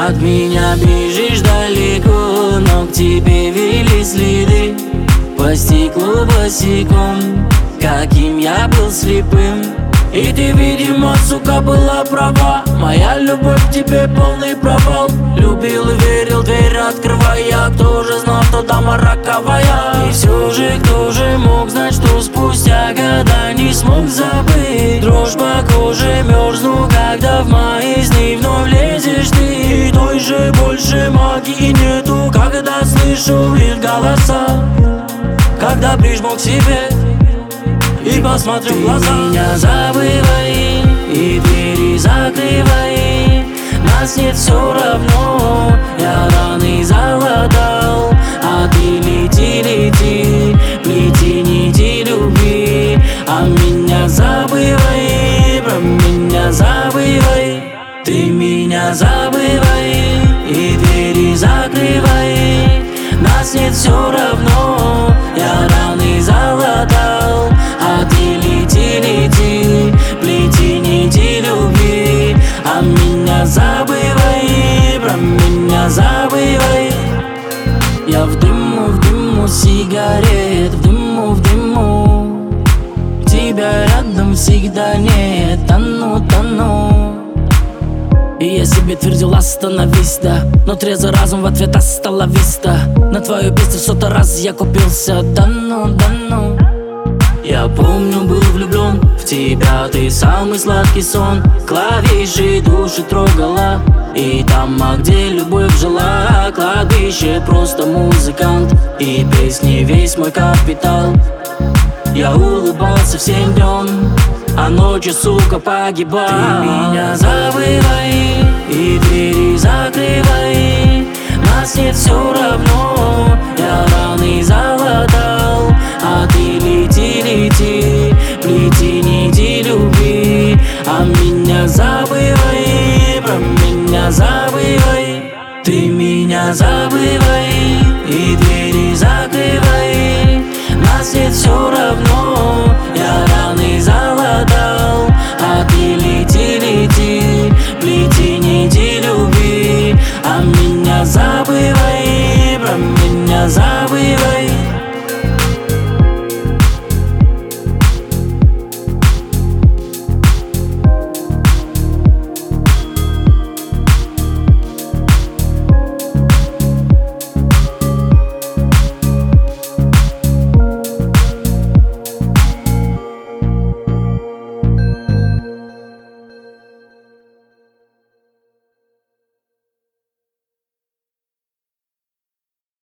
От меня бежишь далеко, но к тебе вели следы. По стеклу босиком, каким я был слепым. И ты, видимо, сука, была права. Моя любовь к тебе полный провал. Любил и верил, дверь открывая. Кто же знал, что дама роковая? И все же, кто же мог знать, что спустя года не смог забыть? Дрожь по коже, мерзну, когда в мои сны вновь лезешь ты. И той же больше магии нету, когда слышу их голоса. Когда прижму к себе и посмотрю в глаза. Ты меня забывай и двери закрывай. Нас нет все равно, я раны залатал. А ты лети, лети, плети нити любви. А меня забывай, про меня забывай. Ты меня забывай и двери закрывай. Нас нет все равно, я раны залатал. А ты лети, лети, плети нити любви. А меня забывай, про меня забывай. Я в дыму сигарет, в дыму. Тебя рядом всегда нет, тону. И я себе твердил, остановись, да. Но трезвый разум в ответ осталовиста. На твою песню в сотый раз я купился, да ну. Я помню, был влюблен в тебя, ты самый сладкий сон. Клавиши души трогала, и там, где любовь жила. Кладбище, просто музыкант, и песни весь мой капитал. Я улыбался всем днем, а ночью, сука, погибал. Ты меня забывай и двери закрывай. Нас нет все равно, я раны залатал. А ты лети, лети, плети нити любви. А меня забывай, про меня забывай. Ты меня забывай и двери закрывай. Нас нет все равно,